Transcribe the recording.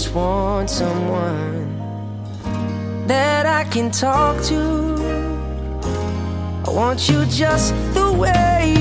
just want someone that I can talk to. I want you just the way